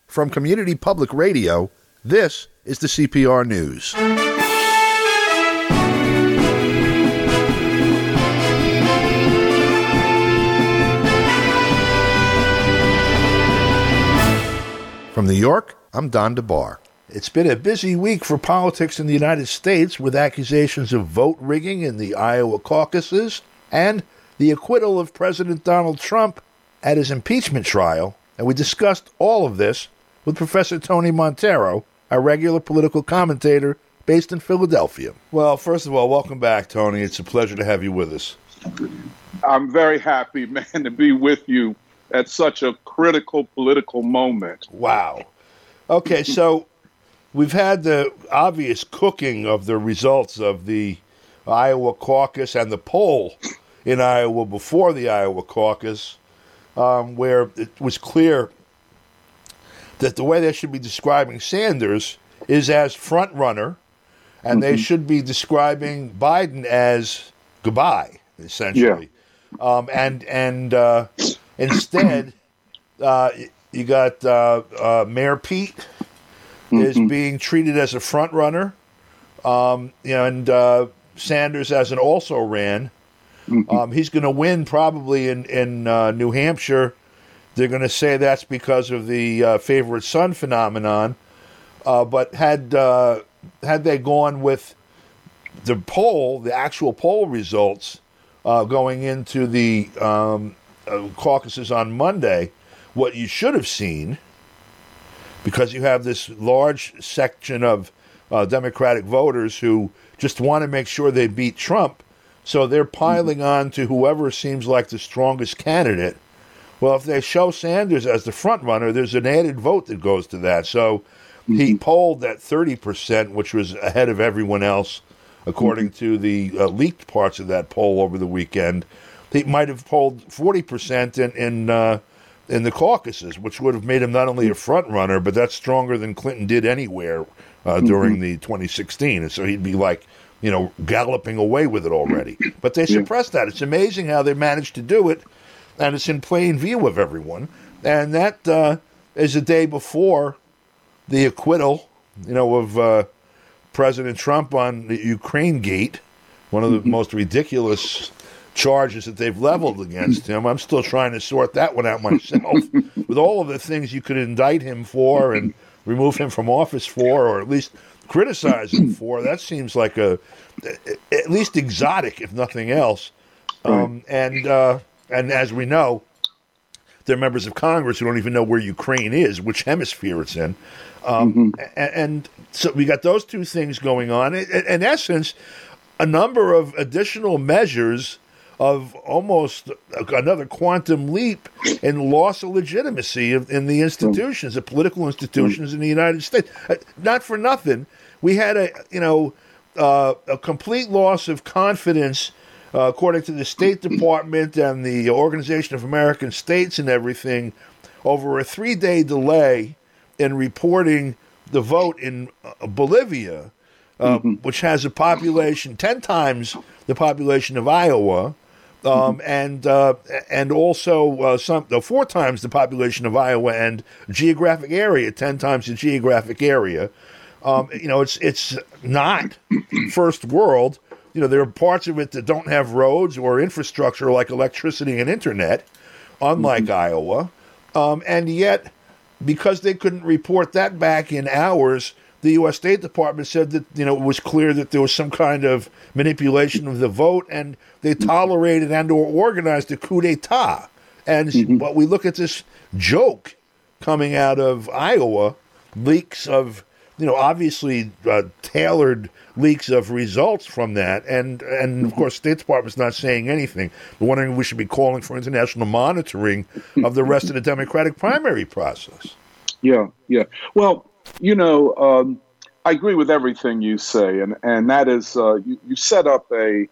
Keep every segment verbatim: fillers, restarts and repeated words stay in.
From Community Public Radio, this is the C P R News. From New York, I'm Don DeBar. It's been a busy week for politics in the United States with accusations of vote rigging in the Iowa caucuses and the acquittal of President Donald Trump at his impeachment trial. And we discussed all of this with Professor Tony Montero, a regular political commentator based in Philadelphia. Well, first of all, welcome back, Tony. It's a pleasure to have you with us. I'm very happy, man, to be with you at such a critical political moment. Wow. Okay, so we've had the obvious cooking of the results of the Iowa caucus and the poll in Iowa before the Iowa caucus, um, where it was clear that the way they should be describing Sanders is as front runner, and mm-hmm. they should be describing Biden as goodbye, essentially. Yeah. Um, and and uh, instead, uh, you got uh, uh, Mayor Pete mm-hmm. is being treated as a front runner, um, you know, and uh, Sanders as an also ran. Mm-hmm. Um, he's going to win probably in in uh, New Hampshire. They're going to say that's because of the uh, favorite son phenomenon. Uh, but had uh, had they gone with the poll, the actual poll results uh, going into the um, uh, caucuses on Monday, what you should have seen, because you have this large section of uh, Democratic voters who just want to make sure they beat Trump, so they're piling mm-hmm. on to whoever seems like the strongest candidate. Well, if they show Sanders as the front runner, there's an added vote that goes to that. So mm-hmm. he polled at thirty percent, which was ahead of everyone else, according mm-hmm. to the uh, leaked parts of that poll over the weekend. He might have polled forty percent in in, uh, in the caucuses, which would have made him not only a front runner, but that's stronger than Clinton did anywhere uh, mm-hmm. during the twenty sixteen. And so he'd be like, you know, galloping away with it already. But they suppressed yeah. that. It's amazing how they managed to do it. And it's in plain view of everyone. And that uh, is a day before the acquittal, you know, of uh, President Trump on the Ukraine gate, one of the mm-hmm. most ridiculous charges that they've leveled against him. I'm still trying to sort that one out myself. With all of the things you could indict him for and remove him from office for, or at least criticize him for, that seems like a at least exotic, if nothing else. Um, and... Uh, And as we know, there are members of Congress who don't even know where Ukraine is, which hemisphere it's in. Um, mm-hmm. and, and so we got those two things going on. In, in essence, a number of additional measures of almost another quantum leap in loss of legitimacy of, in the institutions, the political institutions in the United States. Uh, not for nothing, we had a, you know, uh, a complete loss of confidence Uh, according to the State Department and the Organization of American States and everything, over a three-day delay in reporting the vote in uh, Bolivia, uh, mm-hmm. which has a population ten times the population of Iowa, um, mm-hmm. and uh, and also uh, some uh, four times the population of Iowa, and geographic area ten times the geographic area. Um, you know, it's it's not first world. You know, there are parts of it that don't have roads or infrastructure like electricity and internet, unlike mm-hmm. Iowa. Um, and yet, because they couldn't report that back in hours, the U S State Department said that, you know, it was clear that there was some kind of manipulation of the vote, and they tolerated and or organized a coup d'etat. And mm-hmm. but we look at this joke coming out of Iowa, leaks of, you know, obviously uh, tailored leaks of results from that. And, and of course, State Department's not saying anything. We're wondering if we should be calling for international monitoring of the rest of the Democratic primary process. Yeah, yeah. Well, you know, um, I agree with everything you say. And, and that is, uh, you, you set up a,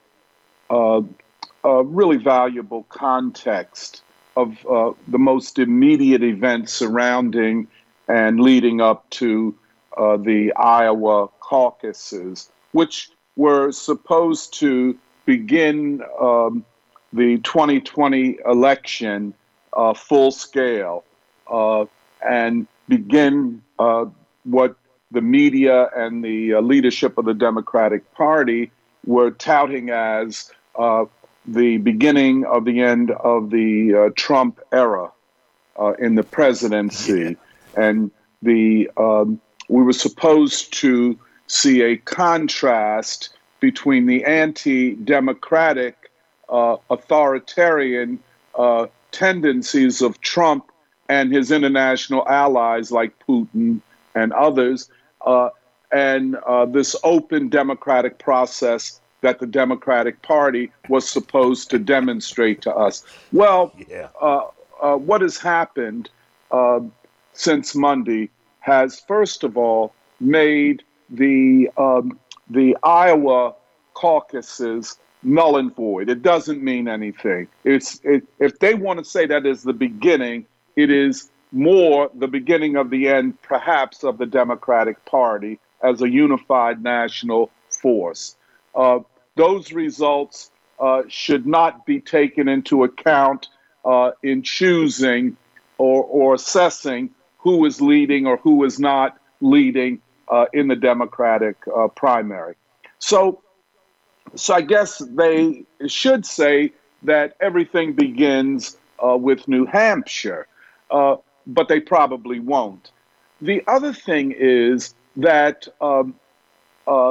uh, a really valuable context of uh, the most immediate events surrounding and leading up to Uh, the Iowa caucuses, which were supposed to begin um, the twenty twenty election uh, full scale. Uh, and begin uh, what the media and the uh, leadership of the Democratic Party were touting as uh, the beginning of the end of the uh, Trump era uh, in the presidency. Yeah. And the um, we were supposed to see a contrast between the anti-democratic, uh, authoritarian uh, tendencies of Trump and his international allies like Putin and others, uh, and uh, this open democratic process that the Democratic Party was supposed to demonstrate to us. Well, yeah. uh, uh, what has happened uh, since Monday has, first of all, made the um, the Iowa caucuses null and void. It doesn't mean anything. It's it, if they want to say that is the beginning, it is more the beginning of the end, perhaps, of the Democratic Party as a unified national force. Uh, those results uh, should not be taken into account uh, in choosing or, or assessing who is leading or who is not leading uh, in the Democratic uh, primary. So, so I guess they should say that everything begins uh, with New Hampshire, uh, but they probably won't. The other thing is that um, uh,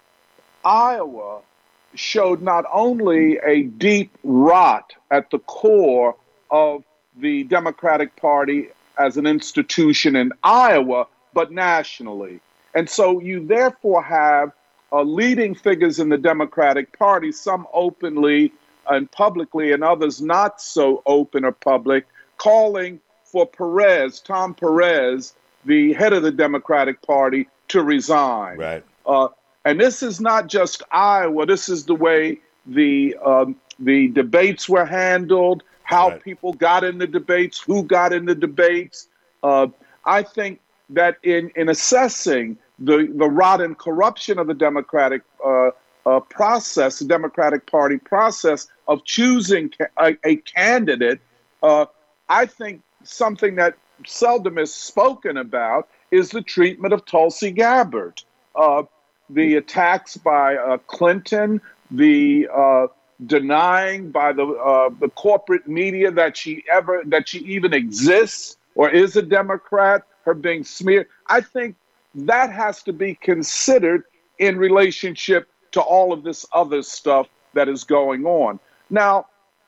Iowa showed not only a deep rot at the core of the Democratic Party as an institution in Iowa, but nationally. And so you therefore have uh, leading figures in the Democratic Party, some openly and publicly and others not so open or public, calling for Perez, Tom Perez, the head of the Democratic Party, to resign. Right. Uh, and this is not just Iowa. This is the way the um, the debates were handled, how right. people got in the debates, who got in the debates. Uh, I think that in, in assessing the, the rot and corruption of the Democratic uh, uh, process, the Democratic Party process of choosing a, a candidate, uh, I think something that seldom is spoken about is the treatment of Tulsi Gabbard. Uh, the attacks by uh, Clinton, the uh, denying by the uh, the corporate media that she ever that she even exists or is a Democrat, her being smeared. I think that has to be considered in relationship to all of this other stuff that is going on. Now,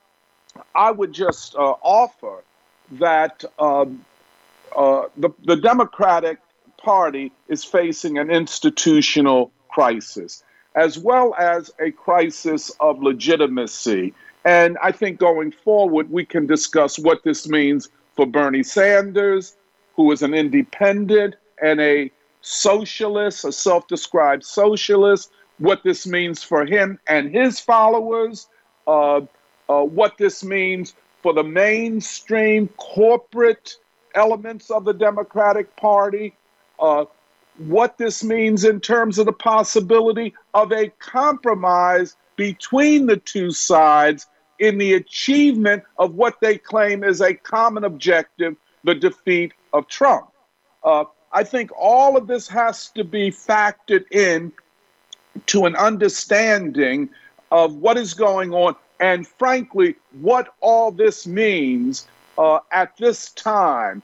I would just uh, offer that um, uh, the, the Democratic Party is facing an institutional crisis, as well as a crisis of legitimacy. And I think going forward, we can discuss what this means for Bernie Sanders, who is an independent and a socialist, a self-described socialist, what this means for him and his followers, uh, uh, what this means for the mainstream corporate elements of the Democratic Party, uh, what this means in terms of the possibility of a compromise between the two sides in the achievement of what they claim is a common objective, the defeat of Trump. Uh, I think all of this has to be factored in to an understanding of what is going on and, frankly, what all this means uh, at this time.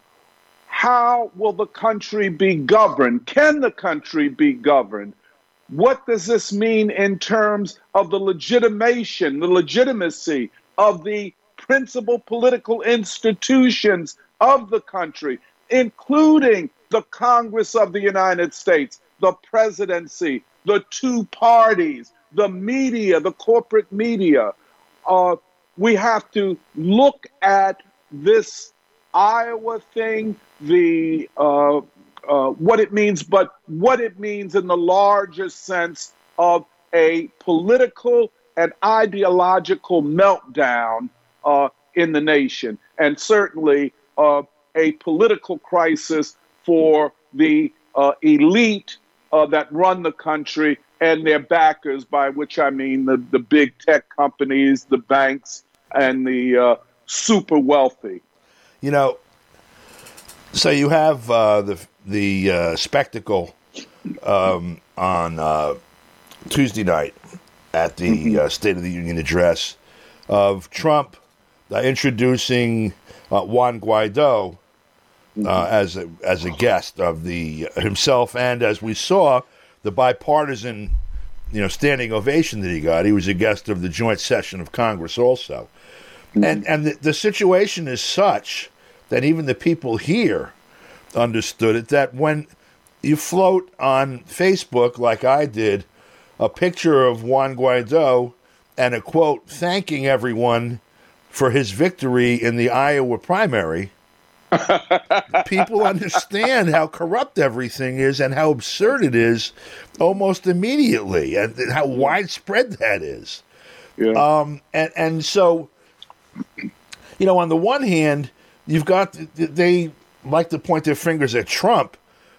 How will the country be governed? Can the country be governed? What does this mean in terms of the legitimation, the legitimacy of the principal political institutions of the country, including the Congress of the United States, the presidency, the two parties, the media, the corporate media? Uh, we have to look at this Iowa thing, the uh, uh, what it means, but what it means in the larger sense of a political and ideological meltdown uh, in the nation, and certainly uh, a political crisis for the uh, elite uh, that run the country and their backers, by which I mean the, the big tech companies, the banks, and the uh, super wealthy. You know, So you have uh, the the uh, spectacle um, on uh, Tuesday night at the mm-hmm. uh, State of the Union address of Trump uh, introducing uh, Juan Guaido uh, mm-hmm. as a as a guest of the uh, himself, and as we saw, the bipartisan, you know, standing ovation that he got. He was a guest of the joint session of Congress also, mm-hmm. and and the, the situation is such that even the people here understood it, that when you float on Facebook, like I did, a picture of Juan Guaido and a quote thanking everyone for his victory in the Iowa primary, people understand how corrupt everything is and how absurd it is almost immediately, and how widespread that is. Yeah. Um, and, and so, you know, on the one hand, you've got, they like to point their fingers at Trump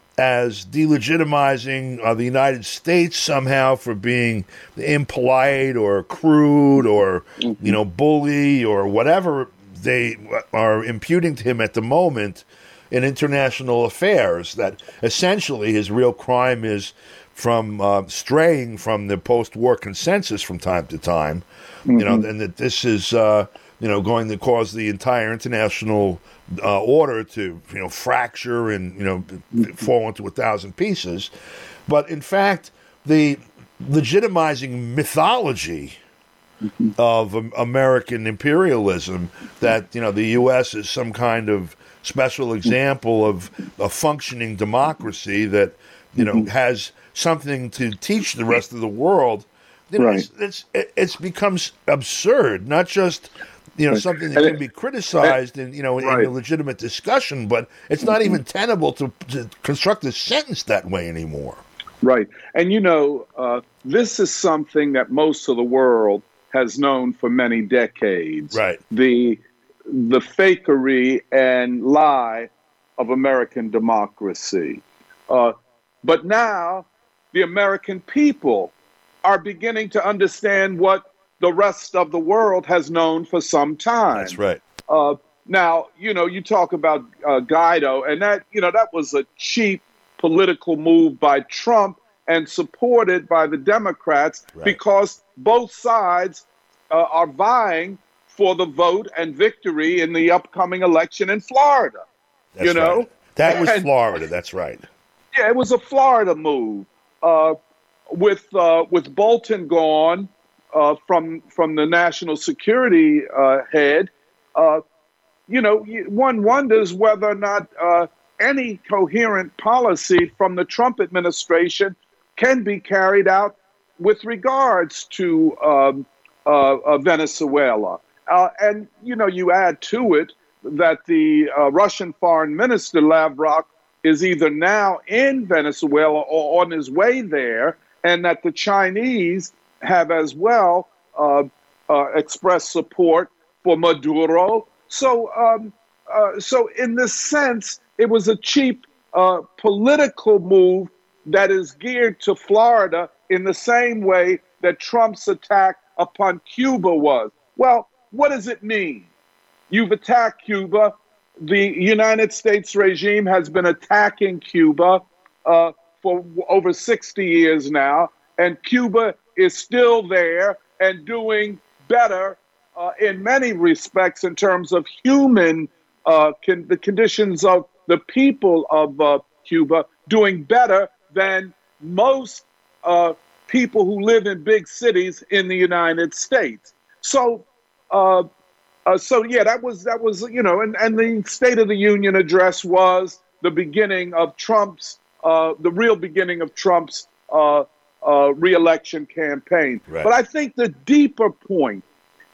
as delegitimizing uh, the United States somehow for being impolite or crude or, mm-hmm. you know, bully or whatever they are imputing to him at the moment in international affairs, that essentially his real crime is from uh, straying from the post-war consensus from time to time, mm-hmm. you know, and that this is, uh, you know, going to cause the entire international uh, order to, you know, fracture and, you know, fall into a thousand pieces. But in fact, the legitimizing mythology mm-hmm. of um, American imperialism, that, you know, the U S is some kind of special example of a functioning democracy that, you know, mm-hmm. has something to teach the rest of the world, you know, right. it's, it's, it's becomes absurd, not just, you know, something that can be criticized in, you know, in right. a legitimate discussion, but it's not even tenable to, to construct a sentence that way anymore. Right. And, you know, uh, this is something that most of the world has known for many decades. Right. The, the fakery and lie of American democracy. Uh, but now the American people are beginning to understand what the rest of the world has known for some time. That's right. Uh, now, you know, you talk about uh, Guaido, and that, you know, that was a cheap political move by Trump and supported by the Democrats, right. because both sides uh, are vying for the vote and victory in the upcoming election in Florida. That's you know, right. That was and, Florida. That's right. Yeah, it was a Florida move. Uh, with uh, with Bolton gone. Uh, from from the national security uh, head, uh, you know, one wonders whether or not uh, any coherent policy from the Trump administration can be carried out with regards to um, uh, uh, Venezuela. Uh, and, you know, you add to it that the uh, Russian foreign minister, Lavrov, is either now in Venezuela or on his way there, and that the Chinese have as well uh, uh, expressed support for Maduro. So, um, uh, so in this sense, it was a cheap uh, political move that is geared to Florida in the same way that Trump's attack upon Cuba was. Well, what does it mean? You've attacked Cuba. The United States regime has been attacking Cuba uh, for over sixty years now, and Cuba is still there and doing better uh, in many respects in terms of human, uh, con- the conditions of the people of uh, Cuba, doing better than most uh, people who live in big cities in the United States. So, uh, uh, so yeah, that was, that was you know, and, and the State of the Union address was the beginning of Trump's, uh, the real beginning of Trump's uh, Uh, re-election campaign. Right. But I think the deeper point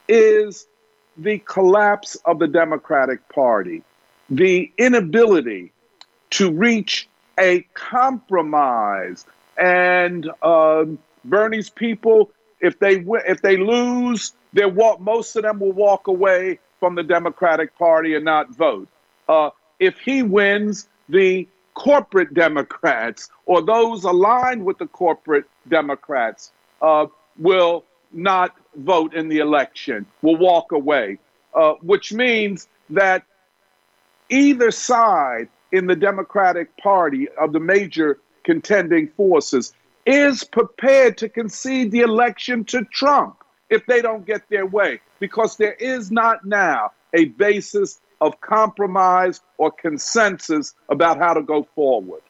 is the collapse of the Democratic Party, the inability to reach a compromise. And um, Bernie's people, if they if they lose, they walk, most of them will walk away from the Democratic Party and not vote. Uh, if he wins, the corporate Democrats or those aligned with the corporate Democrats uh, will not vote in the election, will walk away, uh, which means that either side in the Democratic Party of the major contending forces is prepared to concede the election to Trump if they don't get their way, because there is not now a basis of compromise or consensus about how to go forward.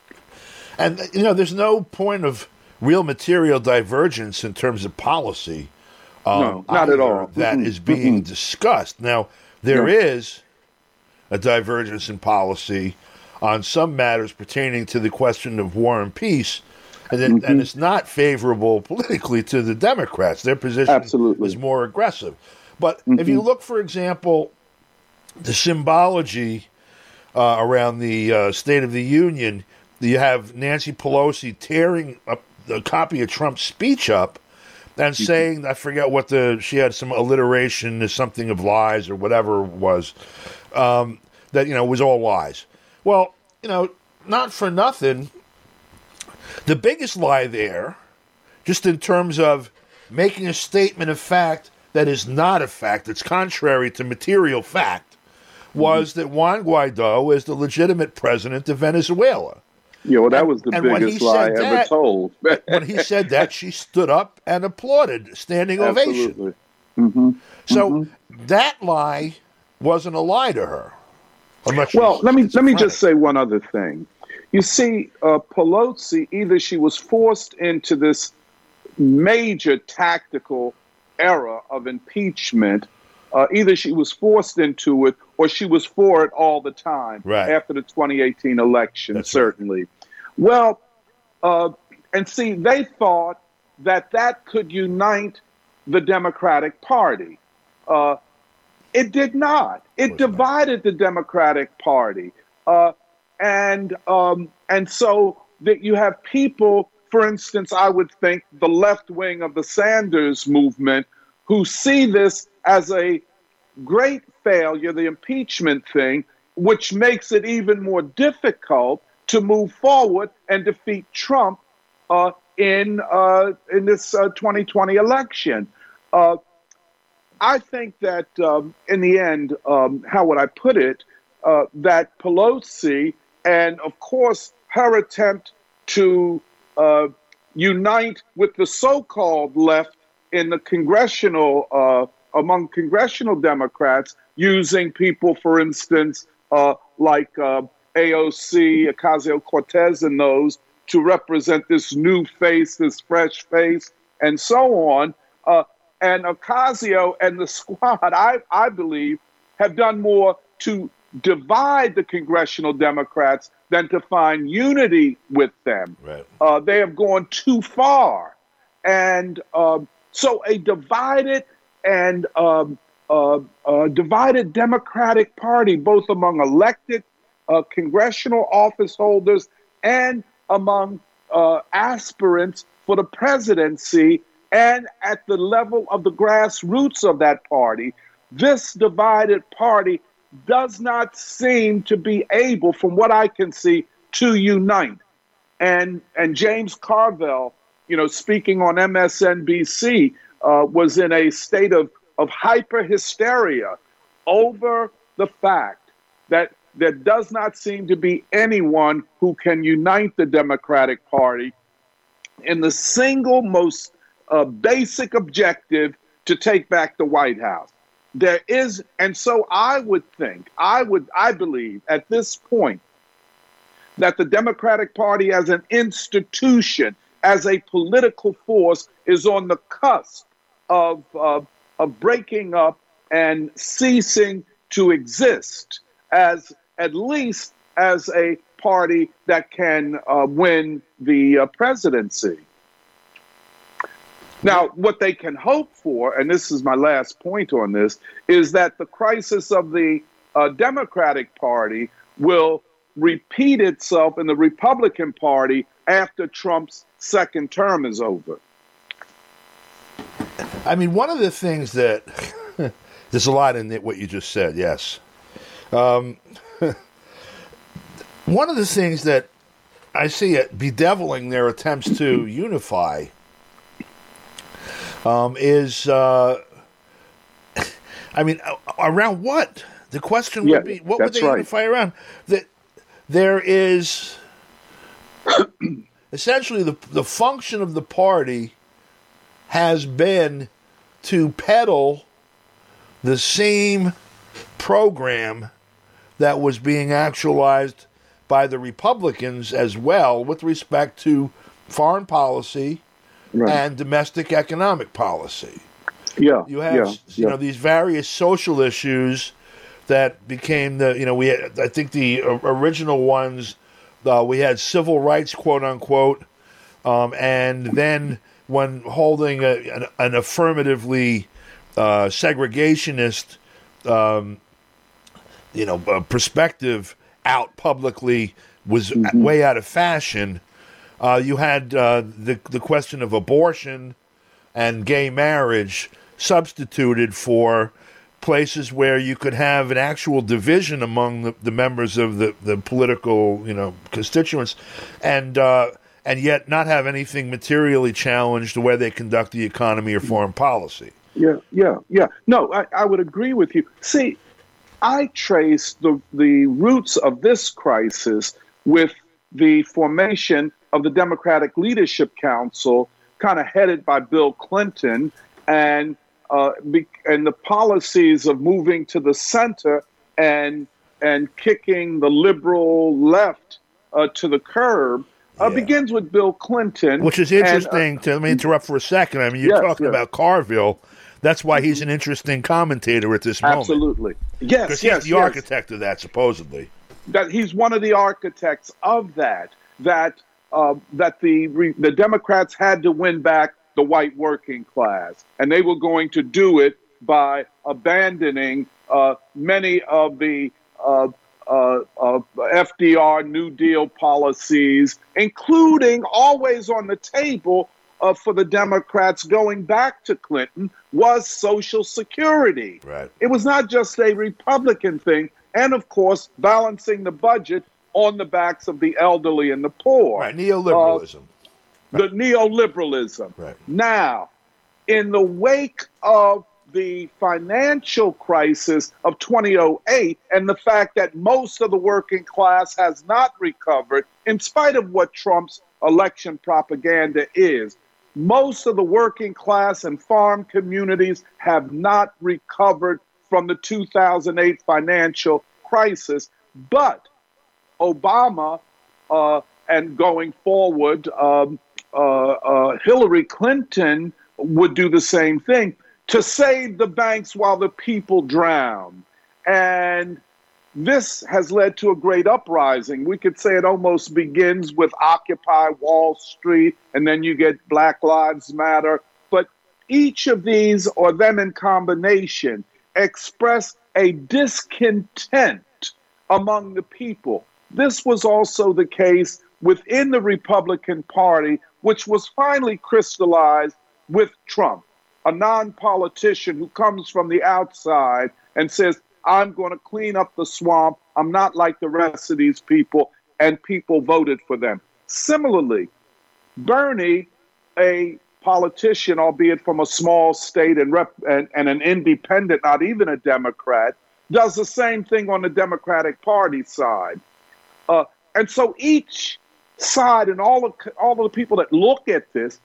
And, you know, there's no point of real material divergence in terms of policy. Um, no, not at all. That mm-hmm. is being mm-hmm. discussed. Now, there no. is a divergence in policy on some matters pertaining to the question of war and peace, and, then, mm-hmm. and it's not favorable politically to the Democrats. Their position Absolutely. is more aggressive. But mm-hmm. if you look, for example, the symbology uh, around the uh, State of the Union, you have Nancy Pelosi tearing up a copy of Trump's speech up and mm-hmm. saying, I forget what the, she had some alliteration, something of lies or whatever it was, um, that, you know, was all lies. Well, you know, not for nothing, the biggest lie there, just in terms of making a statement of fact that is not a fact, it's contrary to material fact, was mm-hmm. that Juan Guaido is the legitimate president of Venezuela. Yeah, well, that was the and, biggest and lie that, ever told. When he said that, she stood up and applauded, standing Absolutely. ovation. Mm-hmm. So mm-hmm. that lie wasn't a lie to her. Well, let me let me just say one other thing. You see, uh, Pelosi, either she was forced into this major tactical era of impeachment, uh, either she was forced into it or she was for it all the time right. after the twenty eighteen election, That's certainly. Right. Well, uh, and see, they thought that that could unite the Democratic Party. Uh, It did not. It divided the Democratic Party. Uh, and um, and so that you have people, for instance, I would think the left wing of the Sanders movement, who see this as a great failure, the impeachment thing, which makes it even more difficult to move forward and defeat Trump uh, in, uh, in this uh, twenty twenty election. Uh, I think that um, in the end, um, how would I put it, uh, that Pelosi and, of course, her attempt to uh, unite with the so-called left in the congressional, uh, among congressional Democrats, using people, for instance, uh, like uh, A O C, Ocasio-Cortez and those, to represent this new face, this fresh face, and so on. Uh, And Ocasio and the squad, I, I believe, have done more to divide the congressional Democrats than to find unity with them. Right. Uh, they have gone too far. And uh, so a divided and um, uh, uh, divided Democratic Party, both among elected uh, congressional office holders and among uh, aspirants for the presidency, and at the level of the grassroots of that party, this divided party does not seem to be able, from what I can see, to unite. And and James Carville, you know, speaking on M S N B C, uh, was in a state of, of hyper-hysteria over the fact that there does not seem to be anyone who can unite the Democratic Party in the single most uh, basic objective to take back the White House. There is, and so I would think, I would, I believe at this point that the Democratic Party as an institution, as a political force, is on the cusp of, uh, of breaking up and ceasing to exist as at least as a party that can uh, win the uh, presidency. Now, what they can hope for, and this is my last point on this, is that the crisis of the uh, Democratic Party will repeat itself in the Republican Party after Trump's second term is over. I mean, one of the things that, there's a lot in it, what you just said, yes. Um, one of the things that I see it bedeviling their attempts to unify Um, is, uh, I mean, around what? The question yeah, would be, what would they right. unify around? That there is essentially the the function of the party has been to peddle the same program that was being actualized by the Republicans as well with respect to foreign policy right. and domestic economic policy. Yeah, you have yeah, you yeah. know these various social issues that became the you know we had, I think the original ones uh, we had civil rights quote unquote, um, and then when holding a, an, an affirmatively uh, segregationist um, you know uh, perspective out publicly was mm-hmm. way out of fashion. Uh, you had uh, the the question of abortion and gay marriage substituted for places where you could have an actual division among the, the members of the, the political, you know, constituents, and uh, and yet not have anything materially challenge the way they conduct the economy or foreign policy. Yeah, yeah, yeah. No, I, I would agree with you. See, I trace the the roots of this crisis with the formation of the Democratic Leadership Council, kind of headed by Bill Clinton, and uh, be, and the policies of moving to the center and and kicking the liberal left uh, to the curb uh, yeah. begins with Bill Clinton. Which is interesting. And, uh, to, let me interrupt for a second. I mean, you're yes, talking yes. about Carville. That's why he's an interesting commentator at this moment. Absolutely. Yes, because yes, he's the yes. architect of that, supposedly. That he's one of the architects of that. That uh, that the re, the Democrats had to win back the white working class, and they were going to do it by abandoning uh, many of the uh, uh, uh, F D R New Deal policies, including always on the table uh, for the Democrats going back to Clinton was Social Security. Right. It was not just a Republican thing, and of course balancing the budget on the backs of the elderly and the poor. Right, neoliberalism. Uh, the neoliberalism. Right. Now, in the wake of the financial crisis of two thousand eight and the fact that most of the working class has not recovered, in spite of what Trump's election propaganda is, most of the working class and farm communities have not recovered from the two thousand eight financial crisis. But Obama uh, and going forward, um, uh, uh, Hillary Clinton would do the same thing to save the banks while the people drown. And this has led to a great uprising. We could say it almost begins with Occupy Wall Street, and then you get Black Lives Matter. But each of these, or them in combination, express a discontent among the people. This was also the case within the Republican Party, which was finally crystallized with Trump, a non-politician who comes from the outside and says, I'm going to clean up the swamp. I'm not like the rest of these people, and people voted for them. Similarly, Bernie, a politician, albeit from a small state and, rep- and, and an independent, not even a Democrat, does the same thing on the Democratic Party side. Uh, and so each side and all of, all of the people that look at this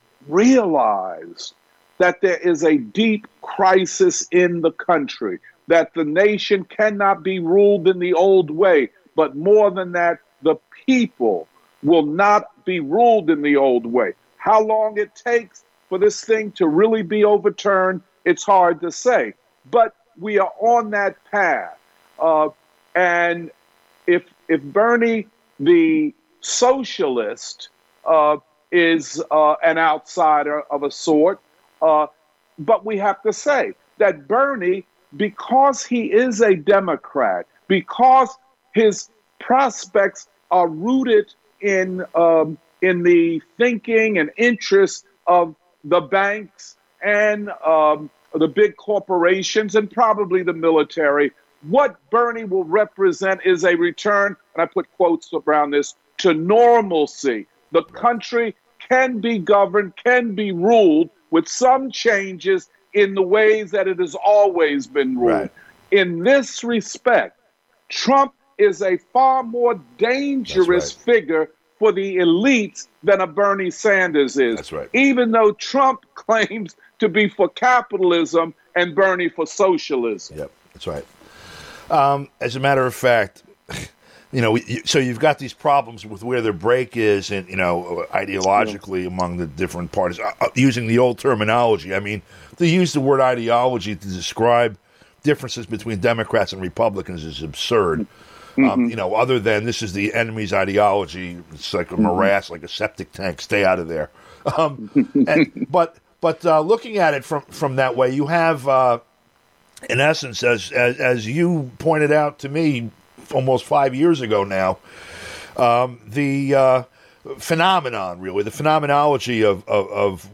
realize that there is a deep crisis in the country, that the nation cannot be ruled in the old way. But more than that, the people will not be ruled in the old way. How long it takes for this thing to really be overturned, it's hard to say. But we are on that path. Uh, and if if Bernie, the socialist, uh, is uh, an outsider of a sort, uh, but we have to say that Bernie, because he is a Democrat, because his prospects are rooted in um, in the thinking and interests of the banks and um, the big corporations and probably the military, what Bernie will represent is a return, and I put quotes around this, to normalcy. The country can be governed, can be ruled with some changes in the ways that it has always been ruled. Right. In this respect, Trump is a far more dangerous right. figure for the elites than a Bernie Sanders is. That's right. Even though Trump claims to be for capitalism and Bernie for socialism. Yep, that's right. Um, as a matter of fact, you know, so you've got these problems with where their break is, and you know, ideologically yeah. among the different parties. Uh, using the old terminology, I mean, to use the word ideology to describe differences between Democrats and Republicans is absurd. Mm-hmm. Um, you know, other than this is the enemy's ideology, it's like a morass, mm-hmm. like a septic tank. Stay out of there. Um, and, but but uh, looking at it from from that way, you have, uh, in essence, as, as as you pointed out to me almost five years ago now, um, the uh, phenomenon, really, the phenomenology of, of, of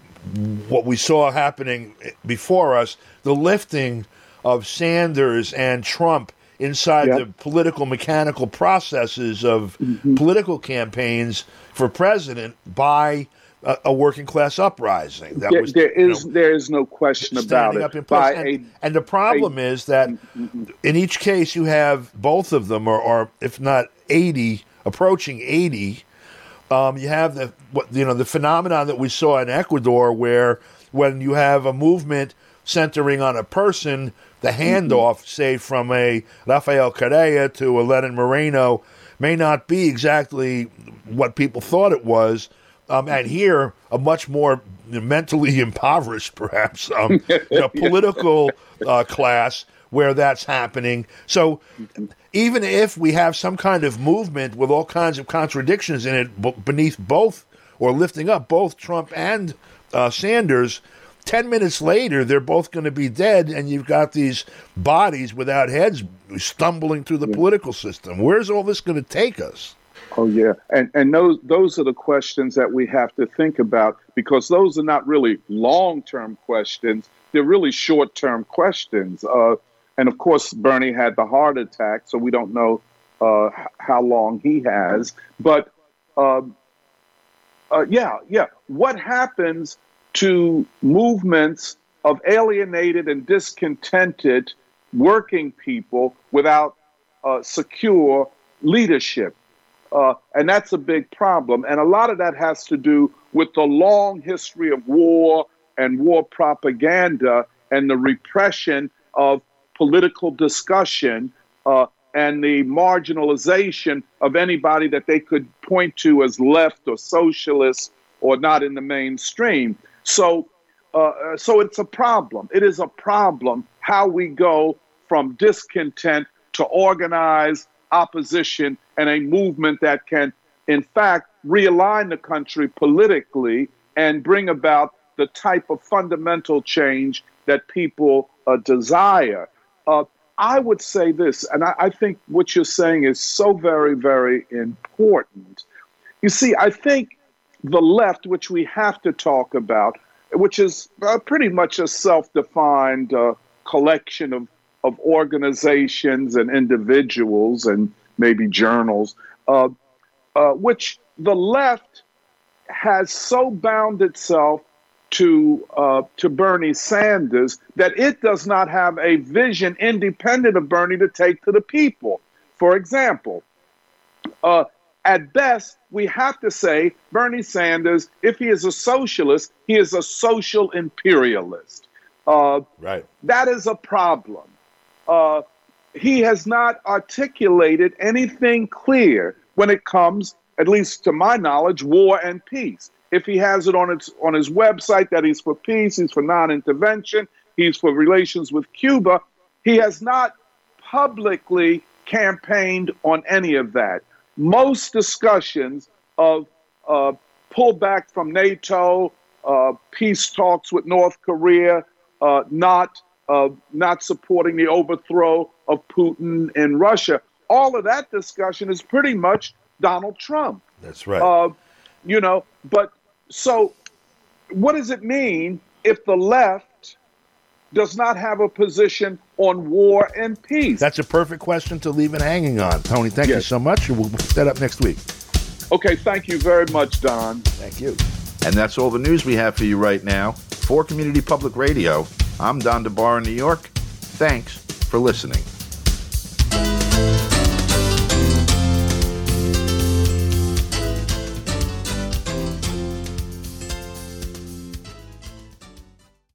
what we saw happening before us, the lifting of Sanders and Trump inside yep. the political mechanical processes of mm-hmm. political campaigns for president by a, a working class uprising. That there, was, there you is know, there is no question about up it. in place. By And, a, and the problem a, is that mm-hmm. in each case you have both of them, or, or if not eighty, approaching eighty. Um, you have the what you know the phenomenon that we saw in Ecuador, where when you have a movement centering on a person, the handoff, mm-hmm. say from a Rafael Correa to a Lenin Moreno, may not be exactly what people thought it was. Um, and here, a much more mentally impoverished, perhaps, um, you know, political uh, class where that's happening. So even if we have some kind of movement with all kinds of contradictions in it b- beneath both, or lifting up both Trump and uh, Sanders, ten minutes later, they're both going to be dead, and you've got these bodies without heads stumbling through the yeah. political system. Where's all this going to take us? Oh, yeah. And and those those are the questions that we have to think about, because those are not really long-term questions. They're really short-term questions. Uh, and, of course, Bernie had the heart attack, so we don't know uh, how long he has. But, uh, uh, yeah, yeah. What happens to movements of alienated and discontented working people without uh, secure leadership? Uh, and that's a big problem. And a lot of that has to do with the long history of war and war propaganda and the repression of political discussion uh, and the marginalization of anybody that they could point to as left or socialist or not in the mainstream. So, uh, so it's a problem. It is a problem how we go from discontent to organized opposition and a movement that can, in fact, realign the country politically and bring about the type of fundamental change that people uh, desire. Uh, I would say this, and I, I think what you're saying is so very, very important. You see, I think the left, which we have to talk about, which is uh, pretty much a self-defined uh, collection of, of organizations and individuals and maybe journals, uh, uh, which the left has so bound itself to uh, to Bernie Sanders that it does not have a vision independent of Bernie to take to the people. For example, uh, at best, we have to say Bernie Sanders, if he is a socialist, he is a social imperialist. Uh, right. That is a problem. Uh, he has not articulated anything clear when it comes, at least to my knowledge, war and peace. If he has it on its on his website that he's for peace, he's for non-intervention, he's for relations with Cuba, he has not publicly campaigned on any of that. Most discussions of uh, pullback from NATO, uh, peace talks with North Korea, uh, not uh, not supporting the overthrow of Putin in Russia, all of that discussion is pretty much Donald Trump. That's right. Uh, you know, but so what does it mean if the left does not have a position on war and peace? That's a perfect question to leave it hanging on. Tony, thank yes. you so much. We'll pick that up next week. Okay, thank you very much, Don. Thank you. And that's all the news we have for you right now. For Community Public Radio, I'm Don DeBar in New York. Thanks for listening.